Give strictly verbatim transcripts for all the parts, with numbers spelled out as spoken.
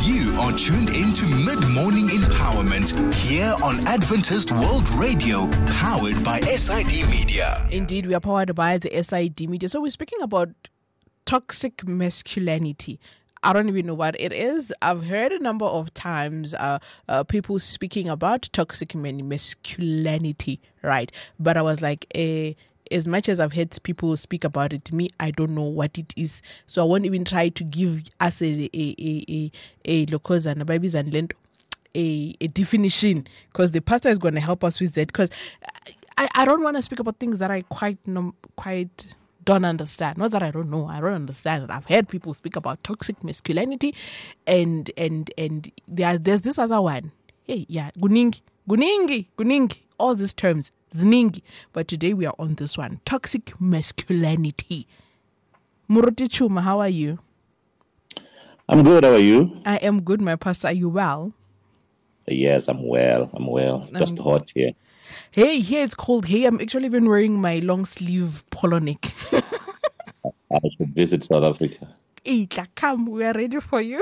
You are tuned into Mid-Morning Empowerment here on Adventist World Radio, powered by S I D Media. Indeed, we are powered by the S I D Media. So we're speaking about toxic masculinity. I don't even know what it is. I've heard a number of times uh, uh, people speaking about toxic masculinity, right? But I was like, eh, as much as I've heard people speak about it, to me, I don't know what it is. So I won't even try to give us a a a a, a locals and babies and land a, a definition, because the pastor is going to help us with that. Because I, I don't want to speak about things that I quite know, quite don't understand. Not that I don't know, I don't understand it. I've heard people speak about toxic masculinity, and and and there there's this other one. Hey, yeah, guningi, guningi, guningi. All these terms, zningi. But today we are on this one, toxic masculinity. Muruti Chuma, how are you? I'm good. How are you? I am good, my pastor. Are you well? Yes, I'm well. I'm well. Just um, hot here. Hey, here it's cold. Hey, I'm actually been wearing my long sleeve polo neck. I should visit South Africa. Come, we are ready for you.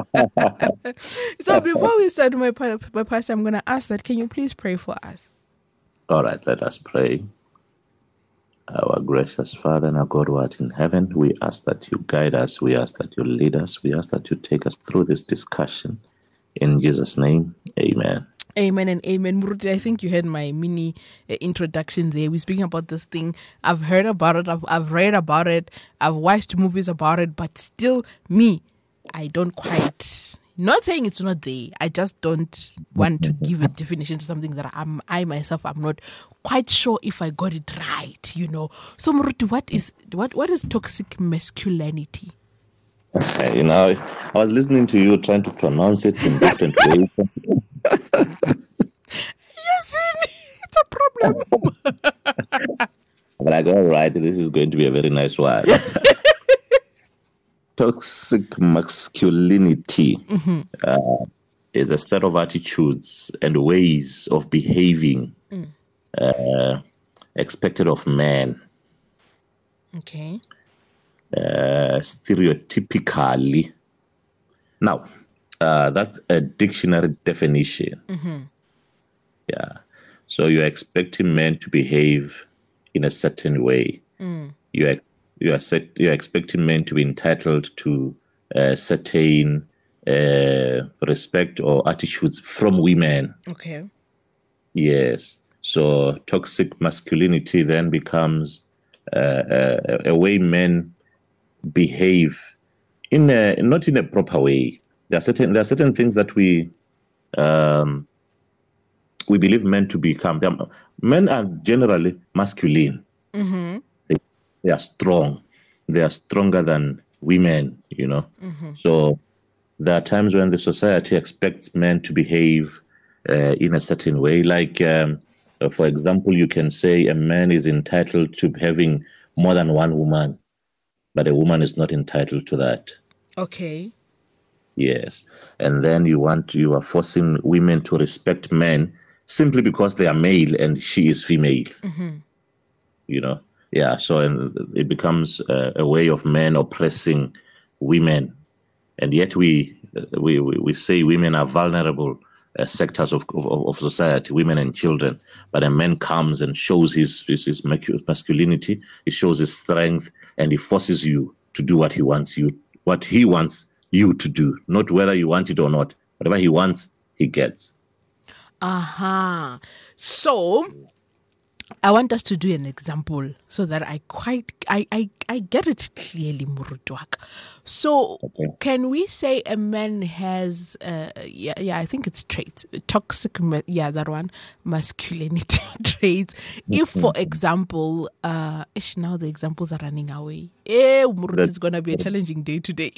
So before we start, my, my pastor, I'm going to ask that, can you please pray for us? All right, let us pray. Our gracious Father and our God who art in heaven, we ask that you guide us. We ask that you lead us. We ask that you take us through this discussion. In Jesus' name, amen. Amen and amen. Muruti, I think you heard my mini uh, introduction there. We're speaking about this thing. I've heard about it. I've, I've read about it. I've watched movies about it. But still, me, I don't quite... Not saying it's not there. I just don't want to give a definition to something that I'm, I myself, I'm not quite sure if I got it right, you know. So, Muruti, what is what what is toxic masculinity? Uh, you know, I was listening to you trying to pronounce it in different ways. Yes, it's a problem. I'm like, all right, this is going to be a very nice one. Toxic masculinity mm-hmm. uh, is a set of attitudes and ways of behaving mm. uh, expected of men. Okay. Uh, stereotypically. Now, uh, that's a dictionary definition. Mm-hmm. Yeah. So you're expecting men to behave in a certain way. Mm. You're You are set, you're expecting men to be entitled to uh, certain uh, respect or attitudes from women. Okay. Yes. So toxic masculinity then becomes uh, a, a way men behave in a, not in a proper way. There are certain there are certain things that we um, we believe men to become. Men are generally masculine. Mm-hmm. They are strong. They are stronger than women, you know. Mm-hmm. So there are times when the society expects men to behave uh, in a certain way. Like, um, for example, you can say a man is entitled to having more than one woman, but a woman is not entitled to that. Okay. Yes. And then you want you are forcing women to respect men simply because they are male and she is female. Mm-hmm. You know. Yeah, so it becomes a, a way of men oppressing women, and yet we we we say women are vulnerable uh, sectors of, of of society, women and children. But a man comes and shows his, his his masculinity, he shows his strength, and he forces you to do what he wants you what he wants you to do, not whether you want it or not. Whatever he wants, he gets. Aha. Uh-huh. So I want us to do an example so that I quite, I, I, I get it clearly, Murutwak. So okay. Can we say a man has, uh, yeah, yeah, I think it's traits, toxic, yeah, that one, masculinity traits. If, for example, uh, ish, now the examples are running away. Eh, Murut, it's going to be a challenging day today.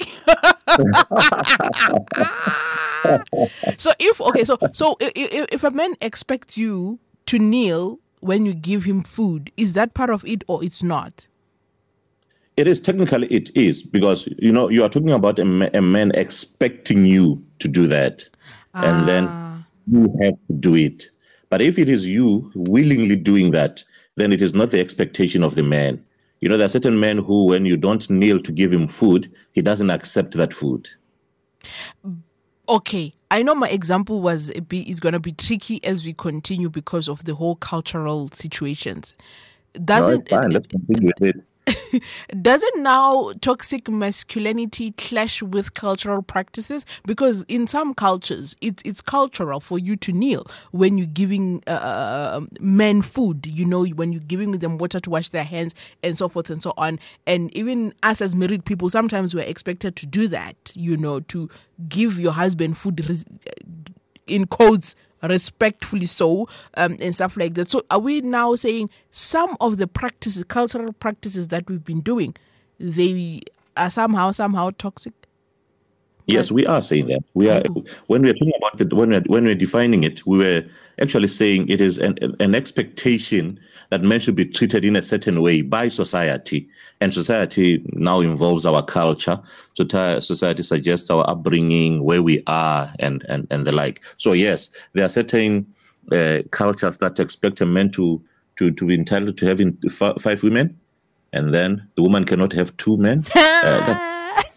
So if, okay, so, so if, if a man expects you to kneel when you give him food, is that part of it or it's not? It is, technically it is, because, you know, you are talking about a, ma- a man expecting you to do that. Ah. And then you have to do it. But if it is you willingly doing that, then it is not the expectation of the man. You know, there are certain men who, when you don't kneel to give him food, he doesn't accept that food. Okay, I know my example was a bit, is going to be tricky as we continue because of the whole cultural situations. Doesn't no, it's fine. Let's continue with it. Doesn't now toxic masculinity clash with cultural practices? Because in some cultures, it's it's cultural for you to kneel when you're giving uh, men food. You know, when you're giving them water to wash their hands and so forth and so on. And even us as married people, sometimes we're expected to do that. You know, to give your husband food res- in quotes. Respectfully so, um, and stuff like that. So are we now saying some of the practices, cultural practices that we've been doing, they are somehow, somehow toxic? Yes, we are saying that. We are when we are talking about it, when we are, when we're defining it, we were actually saying it is an, an expectation that men should be treated in a certain way by society, and society now involves our culture. So t- society suggests our upbringing, where we are, and and and the like. So yes, there are certain uh, cultures that expect a man to to to be entitled to having f- five women, and then the woman cannot have two men. Uh, that,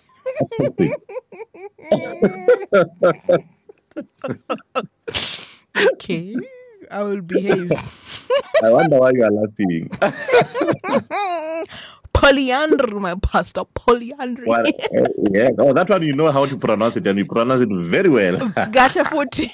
Okay, I will behave. I wonder why you are laughing. Polyandry, my pastor, polyandry. Well, uh, yeah, oh, that one you know how to pronounce it, and you pronounce it very well. Gasha forty.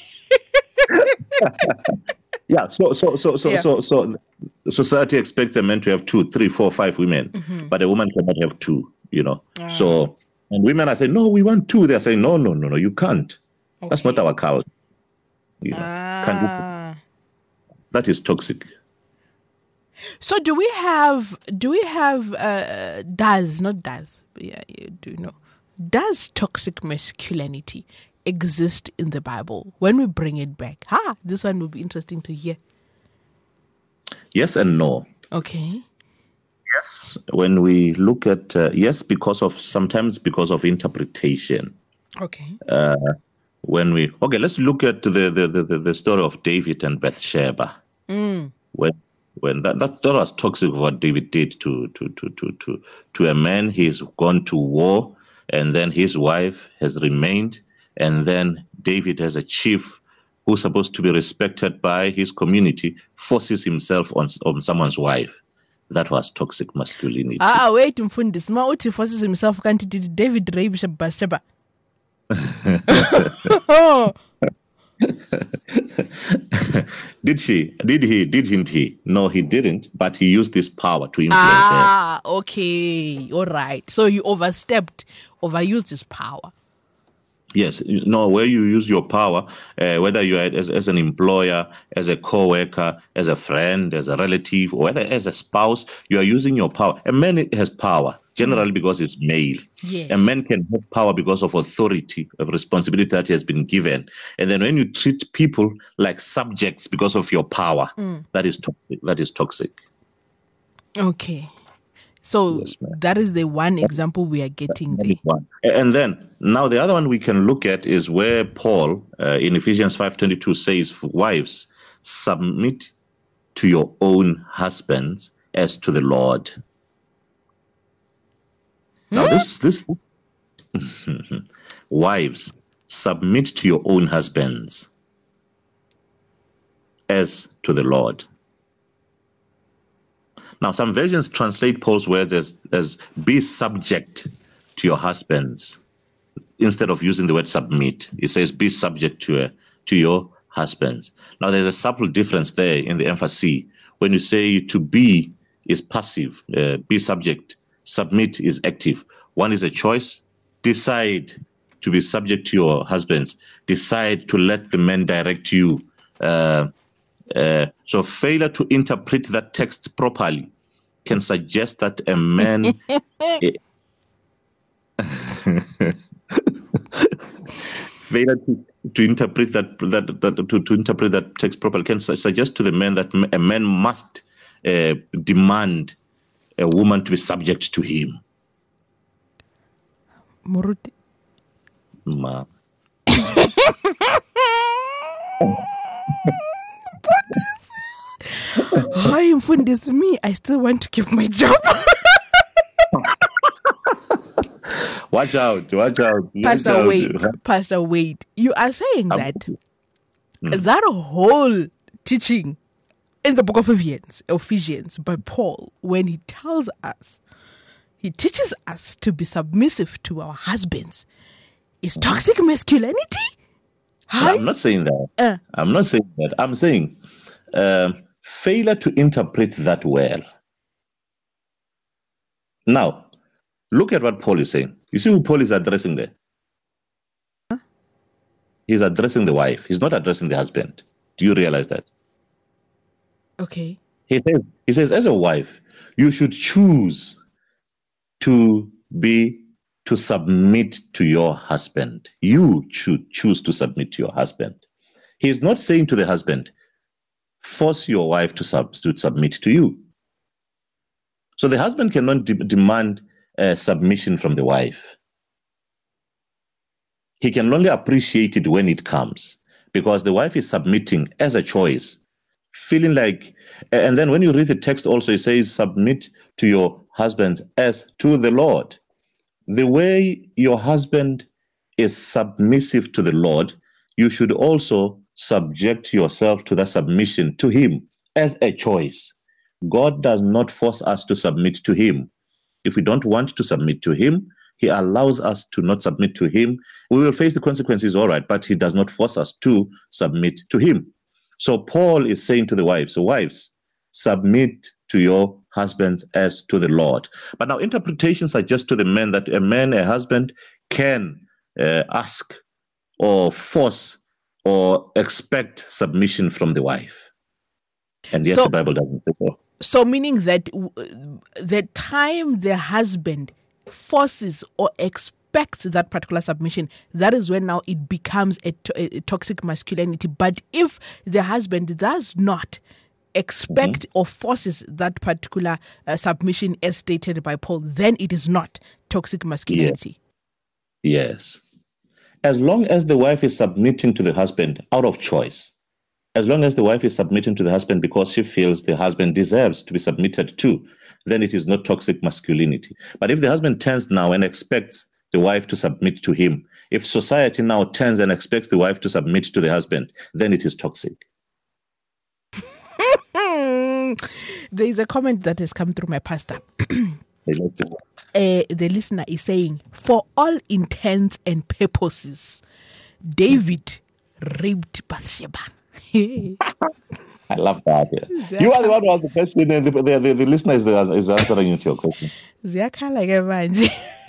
Yeah, so so so so Yeah. so so society expects a man to have two, three, four, five women, Mm-hmm. but a woman cannot have two. You know, Ah. so and women are saying, no, we want two. They're saying, no, no, no, no, you can't. That's Okay. not our culture. You know, can't do- Ah. that is toxic. So do we have do we have uh does not does yeah you do know does toxic masculinity exist in the Bible when we bring it back? Ha, this one will be interesting to hear. Yes and no. Okay. Yes, when we look at uh, yes, because of sometimes because of interpretation. Okay. When we okay, let's look at the the, the, the story of David and Bathsheba. Mm. When when that, that that was toxic what David did to to to to to to a man. He's gone to war, and then his wife has remained, and then David, as a chief who's supposed to be respected by his community, forces himself on on someone's wife. That was toxic masculinity. Ah, wait, Mfundis. Ma uthi forces himself can't did David rape Bathsheba? Oh. Did she? Did he? Didn't he? No, he didn't. But he used this power to influence her. Ah, okay. All right. So he overstepped, overused his power. Yes, no, where you use your power, uh, whether you are as, as an employer, as a co-worker, as a friend, as a relative, or whether as a spouse, you are using your power. A man has power, generally because it's male. Yes. A man can have power because of authority, of responsibility that he has been given. And then when you treat people like subjects because of your power, that is toxic. That is toxic. Okay. So Yes, ma'am. that is the one example we are getting That there. is one. And then now the other one we can look at is where Paul uh, in Ephesians five twenty-two says, wives, submit to your own husbands as to the Lord. Now this this wives, submit to your own husbands as to the Lord. Now, some versions translate Paul's words as, as be subject to your husbands. Instead of using the word submit, it says be subject to, uh, to your husbands. Now, there's a subtle difference there in the emphasis. When you say to be is passive, uh, be subject, submit is active. One is a choice. Decide to be subject to your husbands. Decide to let the men direct you. Uh, Uh, so failure to interpret that text properly can suggest that a man failure to, to interpret that, that, that to, to interpret that text properly can su- suggest to the man that a man must uh, demand a woman to be subject to him. Muruti. Ma. Hi, Mfundis, me. I still want to keep my job. Watch out, watch out. watch Pastor out. Wade, Pastor Wade, you are saying Um, that that whole teaching in the book of Ephesians, Ephesians by Paul, when he tells us, he teaches us to be submissive to our husbands, is toxic masculinity? No, Hi? I'm not saying that. Uh. I'm not saying that. I'm saying um, failure to interpret that well. Now, look at what Paul is saying. You see who Paul is addressing there? Huh? He's addressing the wife. He's not addressing the husband. Do you realize that? Okay. He says, he says, as a wife, you should choose to be to submit to your husband. You should choose to submit to your husband. He's not saying to the husband, force your wife to, sub, to submit to you. So the husband cannot de- demand uh, submission from the wife. He can only appreciate it when it comes, because the wife is submitting as a choice, feeling like, and then when you read the text also, it says, submit to your husbands as to the Lord. The way your husband is submissive to the Lord, you should also subject yourself to that submission to him as a choice. God does not force us to submit to him. If we don't want to submit to him, he allows us to not submit to him. We will face the consequences, all right, but he does not force us to submit to him. So Paul is saying to the wives, so wives, submit to your husbands as to the Lord. But now interpretations suggest to the men that a man, a husband, can uh, ask or force or expect submission from the wife. And yet So- the Bible doesn't say so. So, meaning that w- the time the husband forces or expects that particular submission, that is when now it becomes a, to- a toxic masculinity. But if the husband does not expect Mm-hmm. or forces that particular uh, submission as stated by Paul, then it is not toxic masculinity. Yes. As long as the wife is submitting to the husband out of choice, as long as the wife is submitting to the husband because she feels the husband deserves to be submitted to, then it is not toxic masculinity. But if the husband turns now and expects the wife to submit to him, if society now turns and expects the wife to submit to the husband, then it is toxic. Hmm. There is a comment that has come through my pastor. Let's see. Uh, the listener is saying, for all intents and purposes, David raped Bathsheba. I love that. Yeah. You are the one who has the question, and the, the, the, the listener is, is answering you to your question. Ziyakhala ke manje.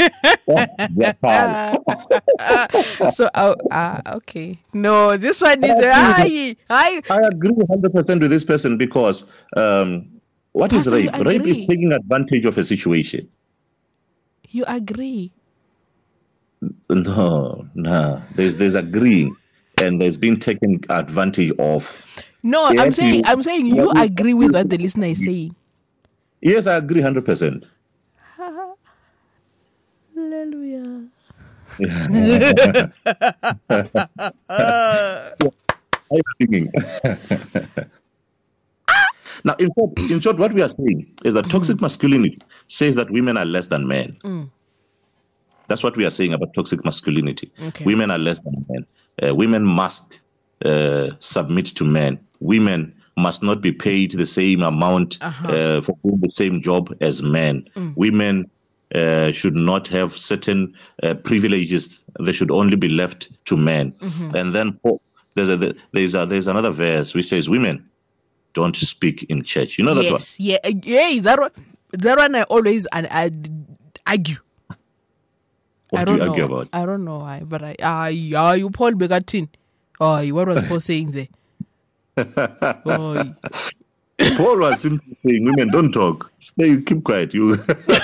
Yeah. So, uh, uh, okay. No, this one is, hi, hi. I agree one hundred percent with this person because um, what is Pastor, you rape? Rape is agree? taking advantage of a situation. You agree? No, no. There's there's agreeing, and there's been taken advantage of. No, Yeah, I'm saying, you- I'm saying you agree with what the listener is saying. Yes, I agree one hundred percent. Hallelujah. I'm thinking. Now, in short, in short, what we are saying is that toxic masculinity says that women are less than men. Mm. That's what we are saying about toxic masculinity. Okay. Women are less than men. Uh, women must uh, submit to men. Women must not be paid the same amount Uh-huh. uh, for doing the same job as men. Women uh, should not have certain uh, privileges. They should only be left to men. And then Paul, there's a, there's a, there's another verse which says, "Women don't speak in church." You know that one? Yes, yeah, uh, yeah. That one, that one I always and I argue. What I do don't you argue know. about? I don't know why, but I ah yeah, you Paul Begatin. Oh, what was Paul saying there? Oh, Paul was simply saying, "Women don't talk. Stay, keep quiet." You.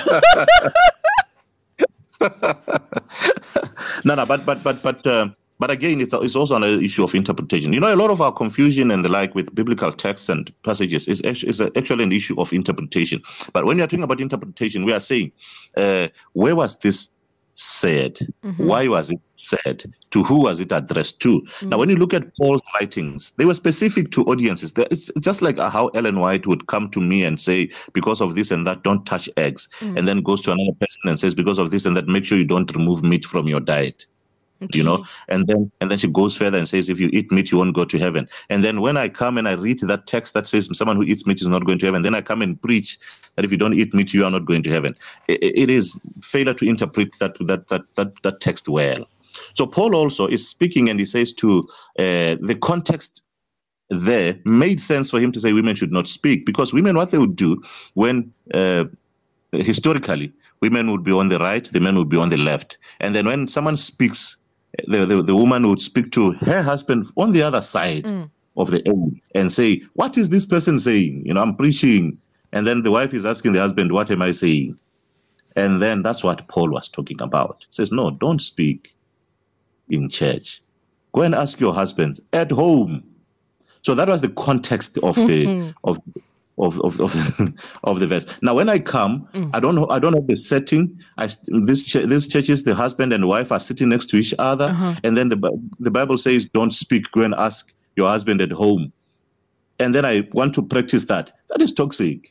no, no, but but but but uh, but again, it's it's also an issue of interpretation. You know, a lot of our confusion and the like with biblical texts and passages is actually, is actually an issue of interpretation. But when we are talking about interpretation, we are saying, uh, where was this said? Mm-hmm. Why was it said? To who was it addressed to? Mm-hmm. Now, when you look at Paul's writings, they were specific to audiences. It's just like how Ellen White would come to me and say, because of this and that, don't touch eggs. Mm-hmm. And then goes to another person and says, because of this and that, make sure you don't remove meat from your diet. Okay. You know, and then and then she goes further and says, if you eat meat, you won't go to heaven. And then when I come and I read that text that says someone who eats meat is not going to heaven, then I come and preach that if you don't eat meat, you are not going to heaven. It, it is failure to interpret that that that that that text well. So Paul also is speaking, and he says to uh, the context there made sense for him to say women should not speak, because women, what they would do when uh, historically women would be on the right, the men would be on the left, and then when someone speaks, The, the, the woman would speak to her husband on the other side mm. of the aisle and say, what is this person saying? You know, I'm preaching. And then the wife is asking the husband, what am I saying? And then that's what Paul was talking about. He says, no, don't speak in church. Go and ask your husbands at home. So that was the context of the of Of of of, of the verse. Now, when I come, mm. I don't know. I don't have the setting. I this ch- this churches, the husband and wife are sitting next to each other, uh-huh. and then the the Bible says, "Don't speak. Go and ask your husband at home." And then I want to practice that. That is toxic.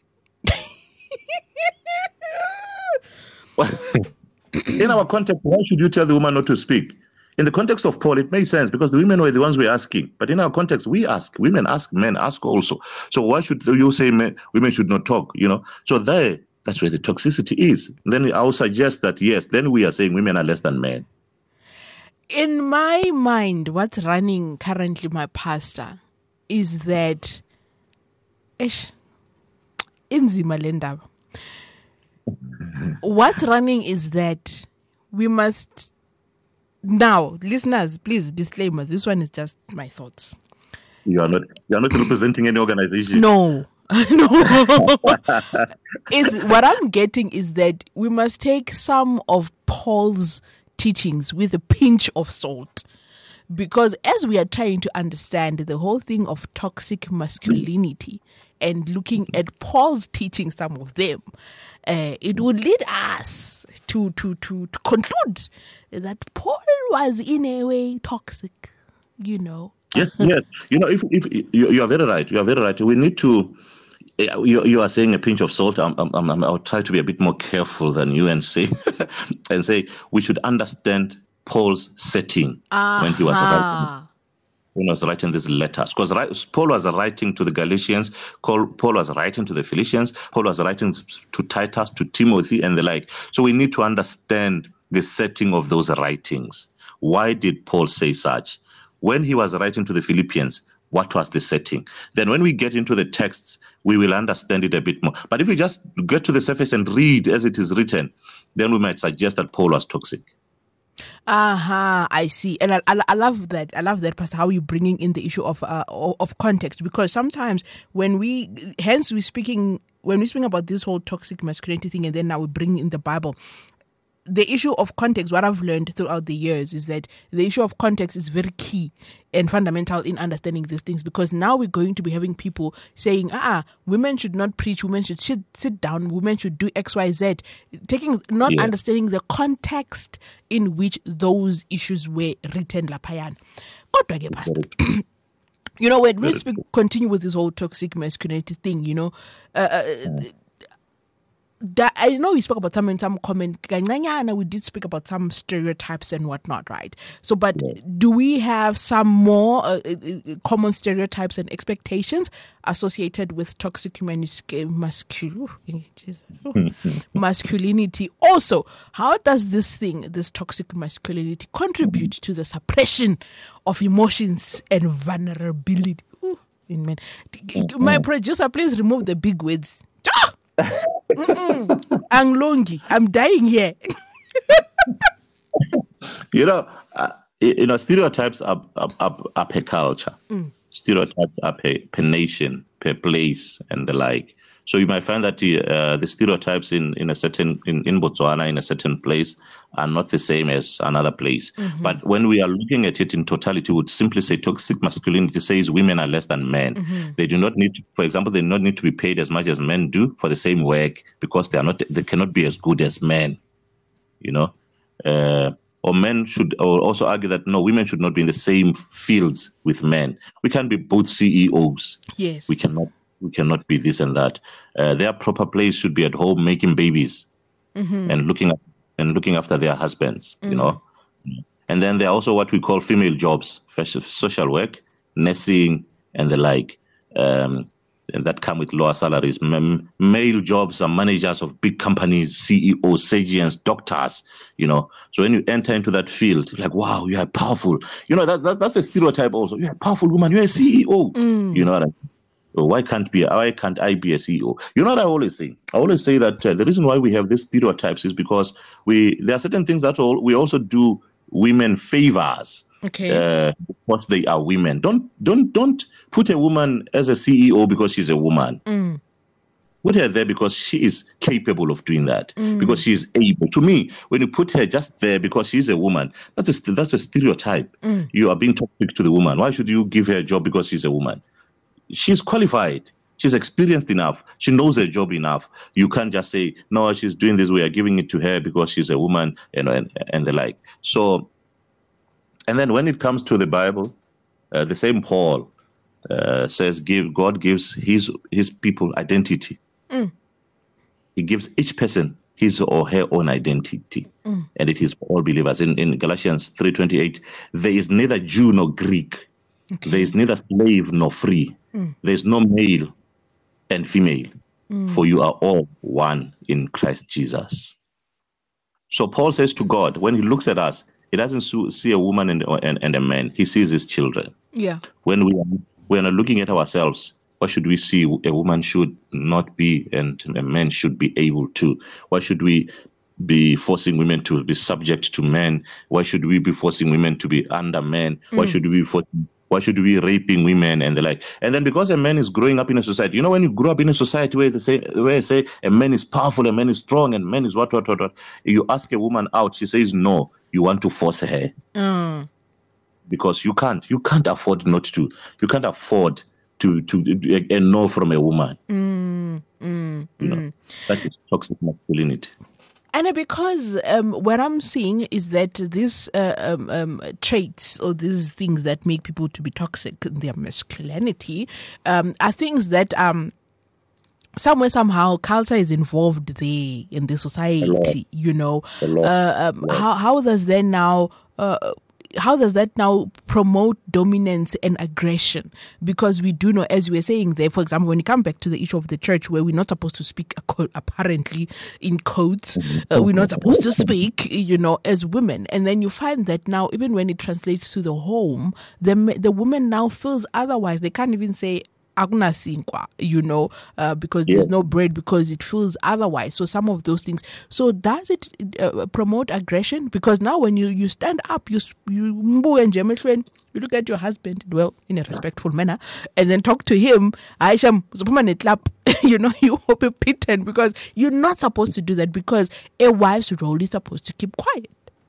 In our context, why should you tell the woman not to speak? In the context of Paul, it made sense because the women were the ones we were asking. But in our context, we ask. Women ask, men ask also. So why should you say men, women should not talk, you know? So there, that's where the toxicity is. Then I will suggest that, yes, then we are saying women are less than men. In my mind, what's running currently, my pastor, is that... Ish, inzima le ndaba. What's running is that we must... Now, listeners, please, disclaimer, this one is just my thoughts. You are not you are not representing any organization. No. no. is what I'm getting is that we must take some of Paul's teachings with a pinch of salt. Because as we are trying to understand the whole thing of toxic masculinity and looking at Paul's teaching, some of them, uh, it would lead us to, to, to, to conclude that Paul was in a way toxic, you know. Yes, yes. You know, if if you, you are very right, you are very right. We need to. You, you are saying a pinch of salt. I'm, I'm, I'm, I'll try to be a bit more careful than you and say, and say we should understand Paul's setting uh-huh. when he was writing, when he was writing these letters. Because Paul was writing to the Galatians, Paul was writing to the Philippians, Paul was writing to Titus, to Timothy, and the like. So we need to understand the setting of those writings. Why did Paul say such? When he was writing to the Philippians, what was the setting? Then when we get into the texts, we will understand it a bit more. But if we just get to the surface and read as it is written, then we might suggest that Paul was toxic. Uh-huh, I see. And I, I, I love that. I love that, Pastor, how you're bringing in the issue of uh, of context. Because sometimes when we, hence we're speaking, when we speak about this whole toxic masculinity thing, and then now we bring in the Bible, the issue of context, what I've learned throughout the years is that the issue of context is very key and fundamental in understanding these things, because now we're going to be having people saying, ah, women should not preach, women should sit, sit down, women should do X, Y, Z, taking, not yeah. understanding the context in which those issues were written. Lapayan. You know, when we speak, continue with this whole toxic masculinity thing, you know, uh, uh, that, I know we spoke about some in some comment, we did speak about some stereotypes and whatnot, right? So, but yeah. do we have some more uh, common stereotypes and expectations associated with toxic mascul- masculinity? Also, how does this thing, this toxic masculinity, contribute to the suppression of emotions and vulnerability? Ooh, man. My producer, please remove the big words. I'm longy. I'm dying here. you know, uh, you know, stereotypes are are, are, are per culture. Mm. Stereotypes are per, per nation, per place, and the like. So you might find that the, uh, the stereotypes in, in a certain in, in Botswana in a certain place are not the same as another place. Mm-hmm. But when we are looking at it in totality, we would simply say toxic masculinity says women are less than men. Mm-hmm. They do not need, to, for example, they do not need to be paid as much as men do for the same work because they are not they cannot be as good as men. You know, Uh, or men should or also argue that no, women should not be in the same fields with men. We can't be both C E Os. Yes. We cannot we cannot be this and that. Uh, their proper place should be at home making babies mm-hmm. and looking and looking after their husbands, mm-hmm. you know. And then there are also what we call female jobs, social work, nursing, and the like. Um, and that come with lower salaries. M- male jobs are managers of big companies, C E Os, surgeons, doctors, you know. So when you enter into that field, you're like, wow, you're powerful. You know, that, that that's a stereotype also. You're a powerful woman, you're a C E O. Mm. You know what I mean? So why can't be? Why can't I be a C E O? You know what I always say? I always say that uh, the reason why we have these stereotypes is because we there are certain things that all, we also do women favors. Okay. Uh, because they are women. Don't don't don't put a woman as a C E O because she's a woman. Mm. Put her there because she is capable of doing that. Mm. Because she is able. To me, when you put her just there because she's a woman, that's a that's a stereotype. Mm. You are being toxic to the woman. Why should you give her a job because she's a woman? She's qualified. She's experienced enough. She knows her job enough. You can't just say, no, she's doing this. We are giving it to her because she's a woman, you know, and, and the like. So. And then when it comes to the Bible, uh, the same Paul uh, says, "Give God gives his his people identity. Mm. He gives each person his or her own identity, mm. and it is for all believers." In, in Galatians three twenty-eight, there is neither Jew nor Greek, okay. There is neither slave nor free, mm. there is no male and female, mm. for you are all one in Christ Jesus. So Paul says to God, when he looks at us, he doesn't see a woman and, and, and a man. He sees his children. Yeah. When we are, we are looking at ourselves, what should we see? A woman should not be and a man should be able to. Why should we be forcing women to be subject to men? Why should we be forcing women to be under men? Mm. Why should we be forcing, why should we be raping women and the like? And then because a man is growing up in a society, you know, when you grow up in a society where they say, where they say a man is powerful, a man is strong, and man is what, what, what, what, you ask a woman out, she says no. You want to force her mm. because you can't. You can't afford not to. You can't afford to to a, a no from a woman. Mm, mm, you know mm. that is toxic masculinity. And because um, what I'm seeing is that these uh, um, um, traits or these things that make people to be toxic in their masculinity um, are things that um. somewhere, somehow, culture is involved there in the society, you know. Uh, um, how how does that now, uh, how does that now promote dominance and aggression? Because we do know, as we were saying there, for example, when you come back to the issue of the church, where we're not supposed to speak, apparently, in codes, uh, we're not supposed to speak, you know, as women. And then you find that now, even when it translates to the home, the the woman now feels otherwise. They can't even say, you know, uh, because yeah. there's no bread, because it feels otherwise. So some of those things. So does it uh, promote aggression? Because now when you, you stand up, you you you look at your husband, well, in a respectful manner, and then talk to him. Aisha, you know, you hope a pitten, because you're not supposed to do that, because a wife's role is supposed to keep quiet.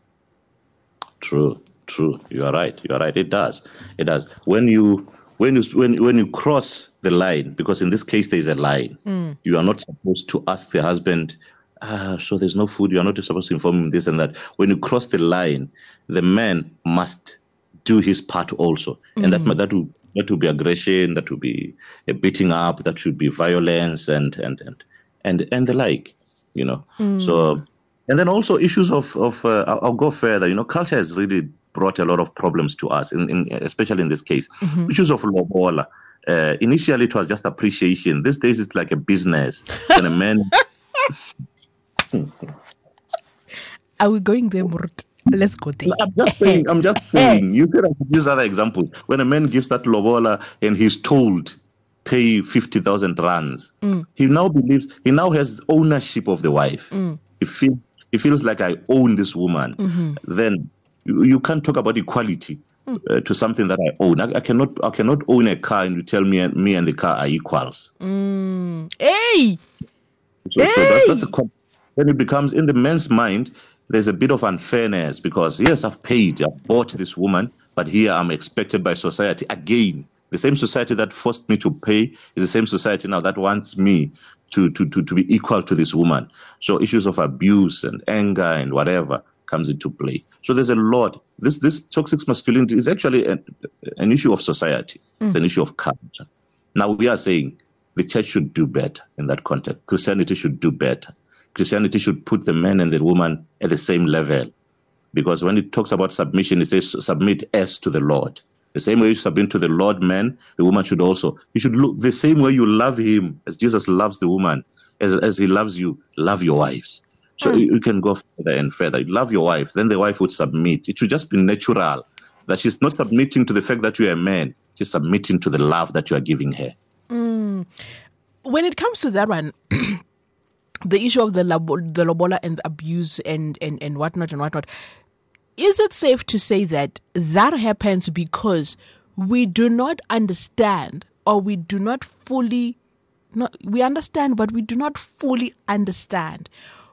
True, true. You are right. You are right. It does. It does. When you When you when when you cross the line, because in this case there is a line, mm. you are not supposed to ask the husband, ah, so there's no food. You are not supposed to inform him this and that. When you cross the line, the man must do his part also, mm. and that that will that will be aggression, that will be a beating up, that should be violence, and and and and and the like, you know. Mm. So, and then also issues of of uh, I'll, I'll go further. You know, culture has really brought a lot of problems to us, in, in especially in this case. Mm-hmm. Issues of lobola. Uh, initially, it was just appreciation. These days, it's like a business. And a man. Are we going there, Murt? Let's go there. I'm just saying. I'm just saying. You could use other examples. When a man gives that lobola and he's told, pay fifty thousand rands, mm. he now believes, he now has ownership of the wife. Mm. He, feel, he feels like I own this woman. Mm-hmm. Then You, you can't talk about equality uh, to something that I own. I, I cannot. I cannot own a car and you tell me and me and the car are equals. Mm. Hey, so, hey. so that's, that's a, when it becomes in the man's mind, there's a bit of unfairness, because yes, I've paid, I've bought this woman, but here I'm expected by society again. The same society that forced me to pay is the same society now that wants me to to to, to be equal to this woman. So issues of abuse and anger and whatever comes into play. So there's a lot. This this toxic masculinity is actually an, an issue of society. Mm. It's an issue of culture. Now we are saying the church should do better in that context. Christianity should do better. Christianity should put the man and the woman at the same level. Because when it talks about submission, it says submit as to the Lord. The same way you submit to the Lord, man, the woman should also. You should look the same way you love him, as Jesus loves the woman, as, as he loves you, love your wives. So mm. you, you can go further and further. You love your wife, then the wife would submit. It should just be natural that she's not submitting to the fact that you are a man. She's submitting to the love that you are giving her. Mm. When it comes to that one, the issue of the labo- the lobola and the abuse and, and, and whatnot and whatnot, is it safe to say that that happens because we do not understand, or we do not fully, not, we understand, but we do not fully understand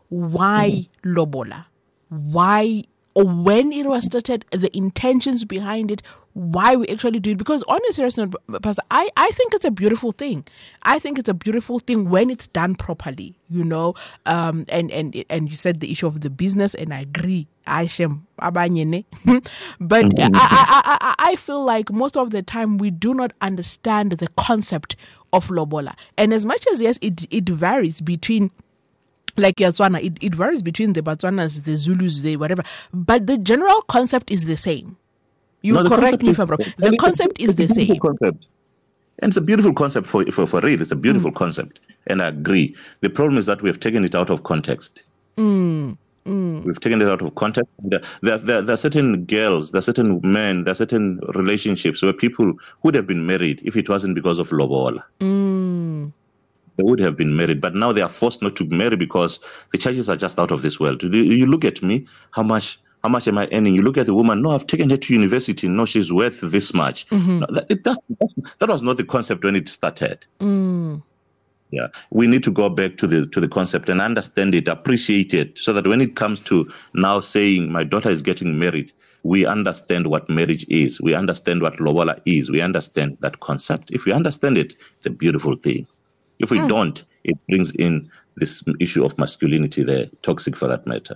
why mm-hmm. lobola, why, or when it was started, the intentions behind it, why we actually do it? Because on a serious note, Pastor, I, I think it's a beautiful thing. I think it's a beautiful thing when it's done properly, you know. Um, and, and, and you said the issue of the business, and I agree. I shem abanyene. But I, I, I, I feel like most of the time we do not understand the concept of lobola. And as much as, yes, it, it varies between, like Botswana, it, it varies between the Botswanas, the Zulus, the whatever. But the general concept is the same. You no, correct me if I'm wrong. The concept is the same. Concept. And it's a beautiful concept for, for, for real. It's a beautiful mm. concept. And I agree. The problem is that we have taken it out of context. Mm. Mm. We've taken it out of context. There, there, there, there are certain girls, there are certain men, there are certain relationships where people would have been married if it wasn't because of lobola. Mm. They would have been married, but now they are forced not to marry because the churches are just out of this world. You look at me, how much how much am I earning? You look at the woman, no, I've taken her to university. No, she's worth this much. Mm-hmm. No, that, it, that, that was not the concept when it started. Mm. Yeah, we need to go back to the to the concept and understand it, appreciate it, so that when it comes to now saying my daughter is getting married, we understand what marriage is. We understand what lobola is. We understand that concept. If we understand it, it's a beautiful thing. If we mm. don't, it brings in this issue of masculinity there, toxic for that matter.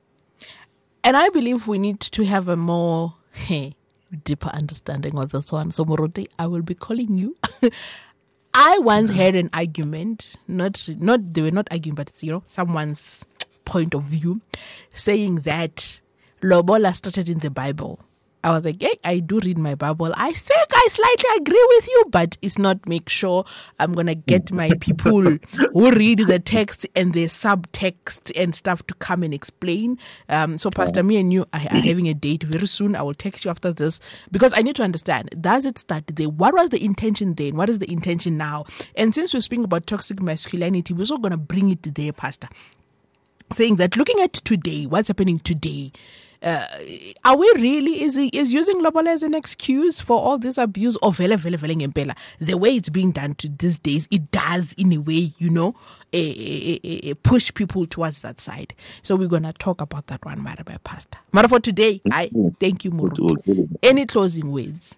And I believe we need to have a more hey, deeper understanding of this one. So, Moruti, I will be calling you. I once had an argument, not, not they were not arguing, but it's, you know, someone's point of view, saying that lobola started in the Bible. I was like, hey, I do read my Bible. I think I slightly agree with you, but it's not make sure I'm going to get my people who read the text and the subtext and stuff to come and explain. Um, so, Pastor, me and you are, are having a date very soon. I will text you after this because I need to understand, does it start there? What was the intention then? What is the intention now? And since we're speaking about toxic masculinity, we're also going to bring it there, Pastor. Saying that looking at today, what's happening today, Uh, are we really, is is using lobola as an excuse for all this abuse of vele vele vele ngempela? The way it's being done to these days, it does in a way, you know, a, a, a push people towards that side. So we're going to talk about that one, Mara, by Pastor. Mara, for today, I thank you, Muru. Any closing words?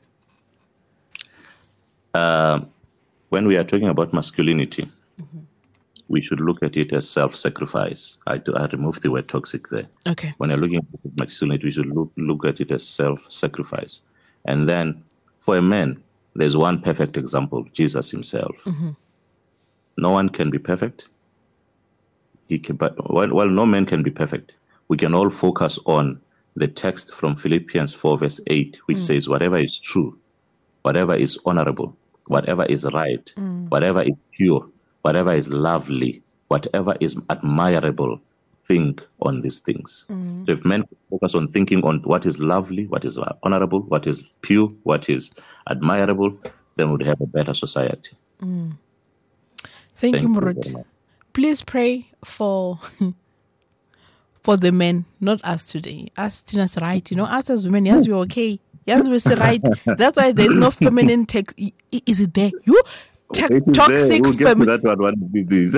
Uh, when we are talking about masculinity, mm-hmm. we should look at it as self-sacrifice. I, I removed the word toxic there. Okay. When you're looking at masculinity, we should look, look at it as self-sacrifice. And then for a man, there's one perfect example, Jesus himself. Mm-hmm. No one can be perfect. He can, but while, while no man can be perfect, we can all focus on the text from Philippians four verse eight, which mm. says, whatever is true, whatever is honorable, whatever is right, mm. whatever is pure, whatever is lovely, whatever is admirable, think on these things. Mm. So if men focus on thinking on what is lovely, what is honorable, what is pure, what is admirable, then we'd have a better society. Mm. Thank, Thank you, Murut. Please pray for for the men, not us today. Us, Tina's right. You know, us as women, yes, we're okay. Yes, we're right. That's why there's no feminine text. Is it there? You? T- toxic we'll feminine. That one, one of these.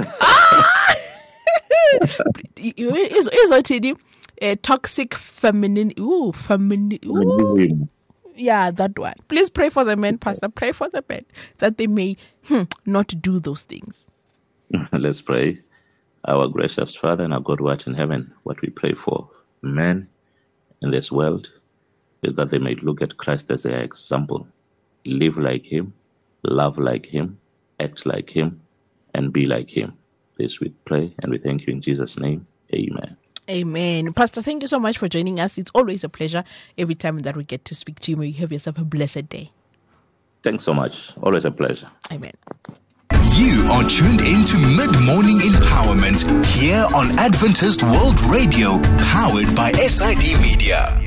Is is it a toxic feminine? Ooh, feminine. Ooh. Yeah, that one. Please pray for the men, Pastor. Pray for the men that they may hmm, not do those things. Let's pray. Our gracious Father and our God who art in heaven, what we pray for men in this world is that they may look at Christ as their example, live like him, love like him, act like him, and be like him. This we pray and we thank you in Jesus' name. Amen. Amen. Pastor, thank you so much for joining us. It's always a pleasure every time that we get to speak to you. May you have yourself a blessed day. Thanks so much. Always a pleasure. Amen. You are tuned into Mid-Morning Empowerment here on Adventist World Radio, powered by S I D Media.